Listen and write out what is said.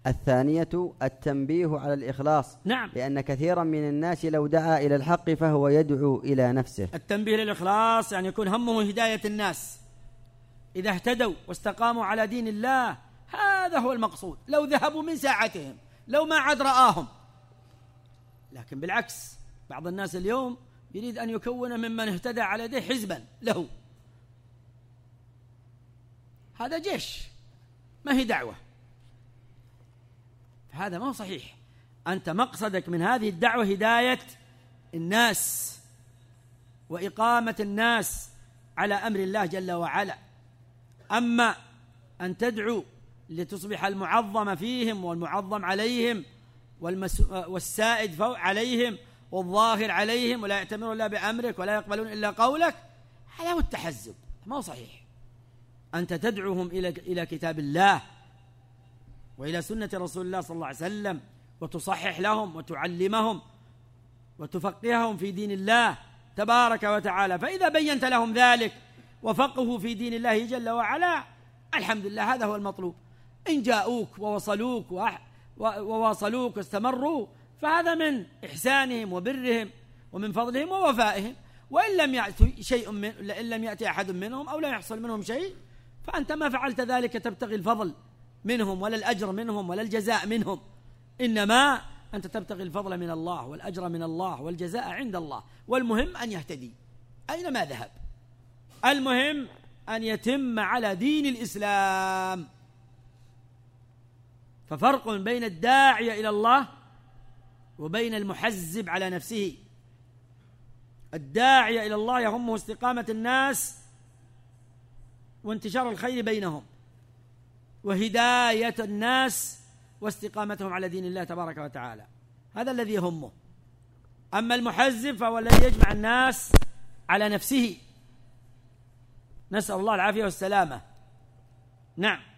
الثانية التنبيه على الإخلاص. نعم. لأن كثيرا من الناس لو دعا إلى الحق فهو يدعو إلى نفسه. التنبيه للإخلاص يعني يكون همه هداية الناس، إذا اهتدوا واستقاموا على دين الله هذا هو المقصود، لو ذهبوا من ساعتهم لو ما عاد رآهم. لكن بالعكس بعض الناس اليوم يريد أن يكون ممن اهتدى على يديه حزبا له، هذا جيش ما هي دعوة، هذا ما هو صحيح. أنت مقصدك من هذه الدعوة هداية الناس وإقامة الناس على أمر الله جل وعلا. أما أن تدعو لتصبح المعظم فيهم والمعظم عليهم والسائد عليهم والظاهر عليهم ولا يأتمرون إلا بأمرك ولا يقبلون إلا قولك، هذا هو التحزب، ما هو صحيح. أنت تدعوهم إلى كتاب الله وإلى سنة رسول الله صلى الله عليه وسلم، وتصحح لهم وتعلمهم وتفقههم في دين الله تبارك وتعالى. فإذا بينت لهم ذلك وفقهوا في دين الله جل وعلا، الحمد لله هذا هو المطلوب. إن جاءوك وواصلوك واستمروا فهذا من إحسانهم وبرهم ومن فضلهم ووفائهم. وإن لم يأتي إن لم يأتي أحد منهم أو لا يحصل منهم شيء فأنت ما فعلت ذلك تبتغي الفضل منهم ولا الأجر منهم ولا الجزاء منهم، إنما أنت تبتغي الفضل من الله والأجر من الله والجزاء عند الله. والمهم أن يهتدي أينما ذهب، المهم أن يتم على دين الإسلام. ففرق بين الداعية إلى الله وبين المحزب على نفسه. الداعية إلى الله يهمه استقامة الناس وانتشار الخير بينهم وهداية الناس واستقامتهم على دين الله تبارك وتعالى، هذا الذي يهمه. أما المحزب فهو الذي يجمع الناس على نفسه، نسأل الله العافية والسلامة. نعم.